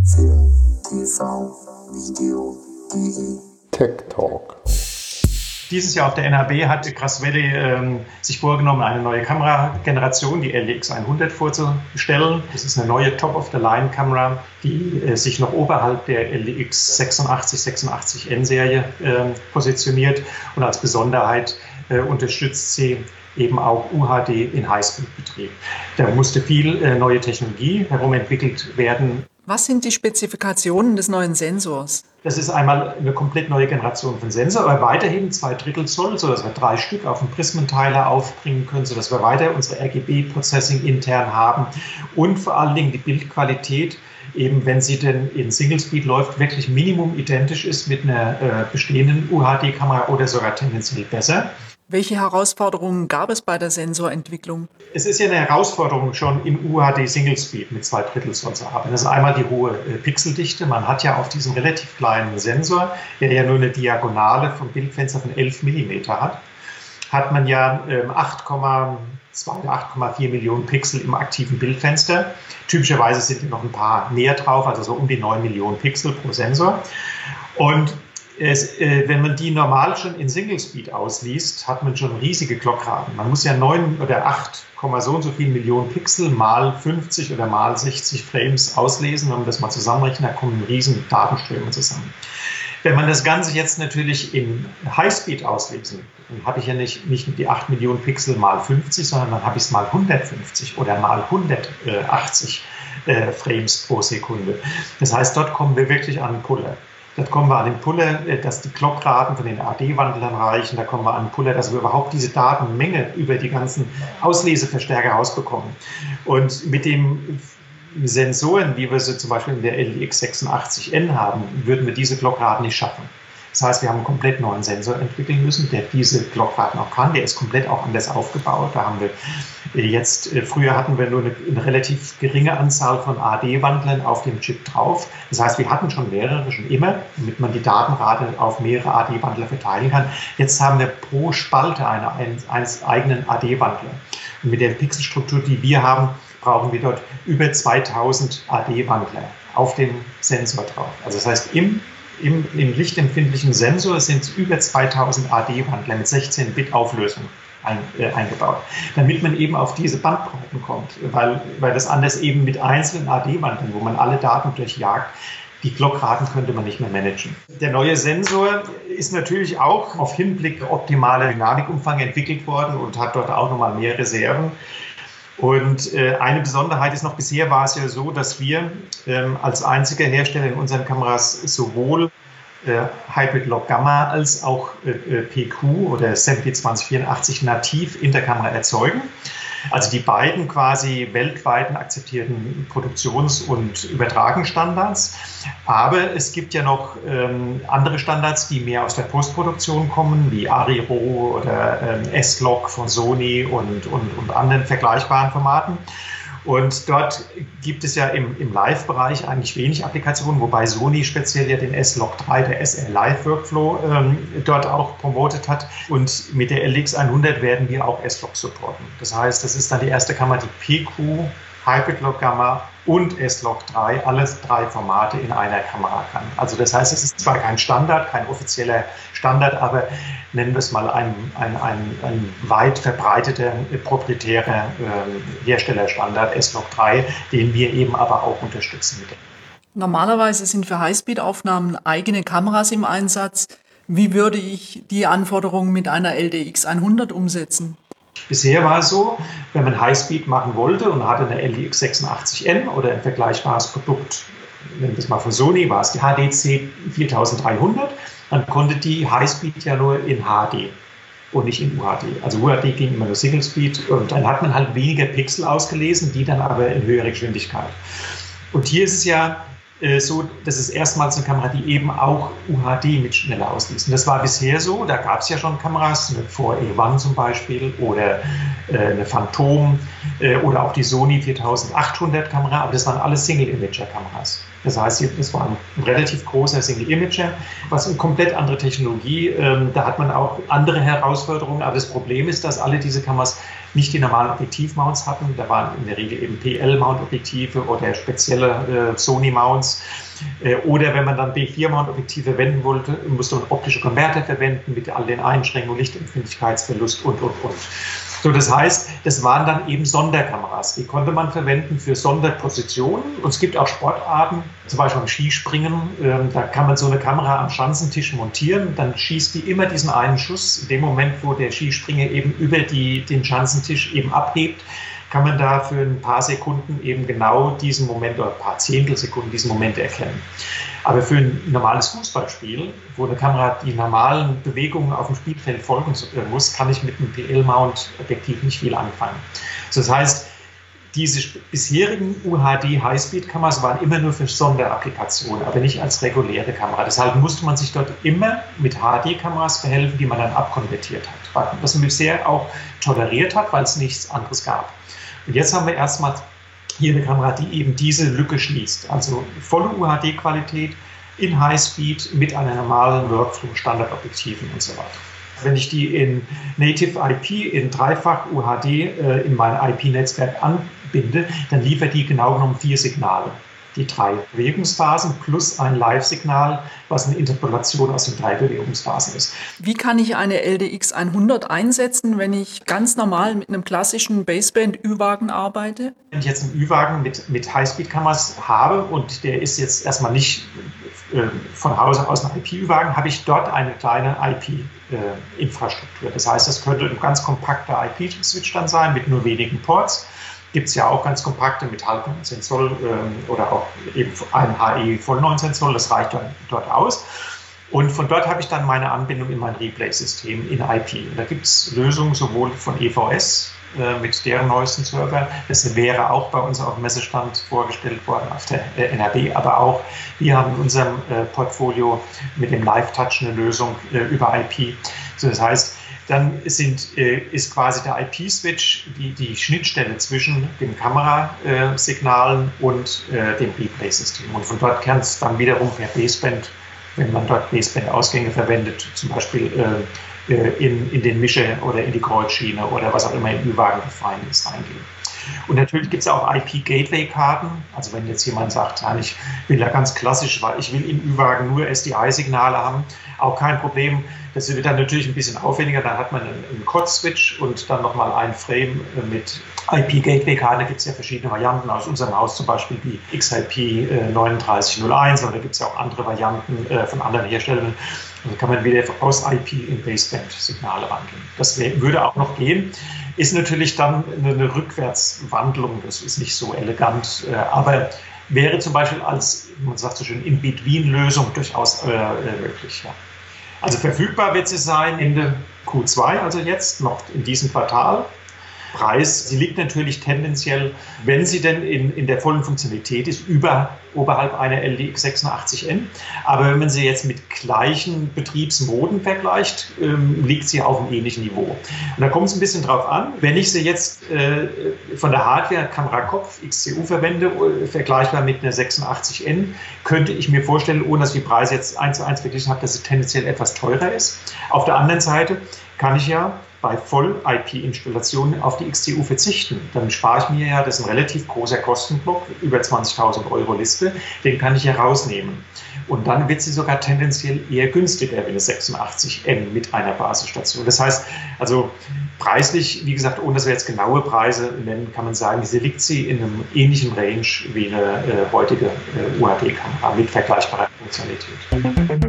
Film, TV, Video.de Tech Talk. Dieses Jahr auf der NAB hat Crasvelli sich vorgenommen, eine neue Kamerageneration, die LX100, vorzustellen. Das ist eine neue Top-of-the-Line-Kamera, die sich noch oberhalb der LX86-86N-Serie positioniert. Und als Besonderheit unterstützt sie eben auch UHD in Highspeed-Betrieb. Da musste viel neue Technologie herumentwickelt werden. Was sind die Spezifikationen des neuen Sensors? Das ist einmal eine komplett neue Generation von Sensor, aber weiterhin 2/3 Zoll, sodass wir 3 Stück auf dem Prismenteiler aufbringen können, sodass wir weiter unsere RGB-Processing intern haben und vor allen Dingen die Bildqualität, eben wenn sie denn in Single Speed läuft, wirklich minimum identisch ist mit einer bestehenden UHD-Kamera oder sogar tendenziell besser. Welche Herausforderungen gab es bei der Sensorentwicklung? Es ist ja eine Herausforderung, schon im UHD Single Speed mit 2/3 Zoll zu arbeiten. Das ist einmal die hohe Pixeldichte. Man hat ja auf diesem relativ kleinen Sensor, der ja nur eine Diagonale vom Bildfenster von 11 mm hat man ja 8,2 oder 8,4 Millionen Pixel im aktiven Bildfenster. Typischerweise sind noch ein paar näher drauf, also so um die 9 Millionen Pixel pro Sensor. Und wenn man die normal schon in Single Speed ausliest, hat man schon riesige Clockraten. Man muss ja 9 oder 8, so und so viel Millionen Pixel mal 50 oder mal 60 Frames auslesen. Wenn man das mal zusammenrechnet, da kommen riesen Datenströme zusammen. Wenn man das Ganze jetzt natürlich in Highspeed auslesen, dann habe ich ja nicht die 8 Millionen Pixel mal 50, sondern dann habe ich es mal 150 oder mal 180 Frames pro Sekunde. Das heißt, dort kommen wir wirklich an den Puller. Dort kommen wir an den Puller, dass die Clockraten von den AD-Wandlern reichen. Da kommen wir an den Puller, dass wir überhaupt diese Datenmenge über die ganzen Ausleseverstärker rausbekommen. Und mit den Sensoren, wie wir sie zum Beispiel in der LX86N haben, würden wir diese Clockraten nicht schaffen. Das heißt, wir haben einen komplett neuen Sensor entwickeln müssen, der diese Clockraten auch kann. Der ist komplett auch anders aufgebaut. Da haben wir jetzt, früher hatten wir nur eine relativ geringe Anzahl von AD-Wandlern auf dem Chip drauf. Das heißt, wir hatten schon mehrere, schon immer, damit man die Datenrate auf mehrere AD-Wandler verteilen kann. Jetzt haben wir pro Spalte einen eigenen AD-Wandler. Und mit der Pixelstruktur, die wir haben, brauchen wir dort über 2000 AD-Wandler auf dem Sensor drauf. Also das heißt, im lichtempfindlichen Sensor sind es über 2000 AD-Wandler mit 16-Bit Auflösung eingebaut, damit man eben auf diese Bandbreiten kommt, weil das anders eben mit einzelnen AD-Wandlern, wo man alle Daten durchjagt, die Clockraten könnte man nicht mehr managen. Der neue Sensor ist natürlich auch auf Hinblick optimaler Dynamikumfang entwickelt worden und hat dort auch nochmal mehr Reserven. Und eine Besonderheit ist noch, bisher war es ja so, dass wir als einziger Hersteller in unseren Kameras sowohl Hybrid Log Gamma als auch PQ oder SMPTE 2084 nativ in der Kamera erzeugen. Also die beiden quasi weltweiten akzeptierten Produktions- und Übertragungsstandards. Aber es gibt ja noch andere Standards, die mehr aus der Postproduktion kommen, wie ARRI-RAW oder S-Log von Sony und anderen vergleichbaren Formaten. Und dort gibt es ja im Live-Bereich eigentlich wenig Applikationen, wobei Sony speziell ja den S-Log 3, der SL Live Workflow, dort auch promotet hat. Und mit der LX100 werden wir auch S-Log supporten. Das heißt, das ist dann die erste Kamera, die PQ, Hybrid Log Gamma und S-Log 3, alles 3 Formate in einer Kamera kann. Also das heißt, es ist zwar kein Standard, kein offizieller Standard, aber nennen wir es mal ein weit verbreiteter, proprietärer Herstellerstandard S-Log 3, den wir eben aber auch unterstützen. Normalerweise sind für Highspeed-Aufnahmen eigene Kameras im Einsatz. Wie würde ich die Anforderungen mit einer LDX100 umsetzen? Bisher war es so, wenn man Highspeed machen wollte und hatte eine LX86N oder ein vergleichbares Produkt, nennen wir es mal von Sony, war es die HDC 4300, dann konnte die Highspeed ja nur in HD und nicht in UHD. Also UHD ging immer nur Single Speed und dann hat man halt weniger Pixel ausgelesen, die dann aber in höherer Geschwindigkeit. Und hier ist es ja so, das ist erstmals eine Kamera, die eben auch UHD mit schneller ausliest. Und das war bisher so, da gab es ja schon Kameras, eine 4A1 zum Beispiel oder eine Phantom oder auch die Sony 4800 Kamera, aber das waren alles Single-Imager-Kameras. Das heißt, das war ein relativ großer Single-Imager, was eine komplett andere Technologie, da hat man auch andere Herausforderungen, aber das Problem ist, dass alle diese Kameras nicht die normalen Objektiv-Mounts hatten. Da waren in der Regel eben PL-Mount-Objektive oder spezielle Sony-Mounts. Oder wenn man dann B4-Mount-Objektive verwenden wollte, musste man optische Konverter verwenden mit all den Einschränkungen, Lichtempfindlichkeitsverlust und. So, das heißt, das waren dann eben Sonderkameras. Die konnte man verwenden für Sonderpositionen. Und es gibt auch Sportarten, zum Beispiel beim Skispringen. Da kann man so eine Kamera am Schanzentisch montieren. Dann schießt die immer diesen einen Schuss. In dem Moment, wo der Skispringer eben über den Schanzentisch eben abhebt, kann man da für ein paar Sekunden eben genau diesen Moment oder ein paar Zehntelsekunden diesen Moment erkennen. Aber für ein normales Fußballspiel, wo eine Kamera die normalen Bewegungen auf dem Spielfeld folgen muss, kann ich mit einem PL-Mount-Objektiv nicht viel anfangen. Das heißt, diese bisherigen UHD-Highspeed-Kameras waren immer nur für Sonderapplikationen, aber nicht als reguläre Kamera. Deshalb musste man sich dort immer mit HD-Kameras behelfen, die man dann abkonvertiert hat. Was man bisher auch toleriert hat, weil es nichts anderes gab. Und jetzt haben wir erstmal hier eine Kamera, die eben diese Lücke schließt. Also volle UHD-Qualität in Highspeed mit einer normalen Workflow, Standardobjektiven und so weiter. Wenn ich die in Native IP in dreifach UHD in mein IP-Netzwerk anbinde, dann liefert die genau genommen 4 Signale. Die 3 Bewegungsphasen plus ein Live-Signal, was eine Interpolation aus den 3 Bewegungsphasen ist. Wie kann ich eine LDX 100 einsetzen, wenn ich ganz normal mit einem klassischen Baseband-Ü-Wagen arbeite? Wenn ich jetzt einen Ü-Wagen mit Highspeed-Kameras habe und der ist jetzt erstmal nicht von Hause aus ein IP-Ü-Wagen, habe ich dort eine kleine IP-Infrastruktur. Das heißt, das könnte ein ganz kompakter IP-Switch dann sein mit nur wenigen Ports. Gibt es ja auch ganz kompakte mit halb 19 Zoll oder auch eben einem HE voll 19 Zoll, das reicht dann dort aus. Und von dort habe ich dann meine Anbindung in mein Replay-System in IP. Und da gibt es Lösungen sowohl von EVS mit deren neuesten Server, das wäre auch bei uns auf dem Messestand vorgestellt worden auf der NRB, aber auch wir haben in unserem Portfolio mit dem Live-Touch eine Lösung über IP. So, das heißt, dann ist quasi der IP-Switch die Schnittstelle zwischen den Kamerasignalen und dem Replay-System. Und von dort kann es dann wiederum per Baseband, wenn man dort Baseband-Ausgänge verwendet, zum Beispiel in den Mischer oder in die Kreuzschiene oder was auch immer im Ü-Wagen gefallen ist, reingehen. Und natürlich gibt es auch IP-Gateway-Karten. Also wenn jetzt jemand sagt, ja, ich will ja ganz klassisch, weil ich will im Ü-Wagen nur SDI-Signale haben, auch kein Problem. Das wird dann natürlich ein bisschen aufwendiger. Dann hat man einen Code-Switch und dann nochmal ein Frame mit IP-Gateway-Karten. Da gibt es ja verschiedene Varianten. Aus unserem Haus zum Beispiel die XIP 3901. Oder da gibt es ja auch andere Varianten von anderen Herstellern. Also kann man wieder aus IP in Baseband-Signale wandeln. Das würde auch noch gehen. Ist natürlich dann eine Rückwärtswandlung. Das ist nicht so elegant. Aber wäre zum Beispiel als, man sagt so schön, In-Between-Lösung durchaus möglich. Ja. Also verfügbar wird sie sein Ende Q2, also jetzt noch in diesem Quartal. Preis, sie liegt natürlich tendenziell, wenn sie denn in der vollen Funktionalität ist, oberhalb einer LDX 86N. Aber wenn man sie jetzt mit gleichen Betriebsmoden vergleicht, liegt sie auf einem ähnlichen Niveau. Und da kommt es ein bisschen drauf an, wenn ich sie jetzt von der Hardware Kamerakopf XCU verwende, vergleichbar mit einer 86N, könnte ich mir vorstellen, ohne dass ich die Preise jetzt 1:1 verglichen habe, dass sie tendenziell etwas teurer ist. Auf der anderen Seite kann ich ja bei Voll-IP-Installationen auf die XCU verzichten. Dann spare ich mir ja, das ist ein relativ großer Kostenblock, über 20.000 Euro Liste, den kann ich ja rausnehmen. Und dann wird sie sogar tendenziell eher günstiger wie eine 86N mit einer Basisstation. Das heißt, also preislich, wie gesagt, ohne dass wir jetzt genaue Preise nennen, kann man sagen, liegt sie in einem ähnlichen Range wie eine heutige UHD-Kamera mit vergleichbarer Funktionalität.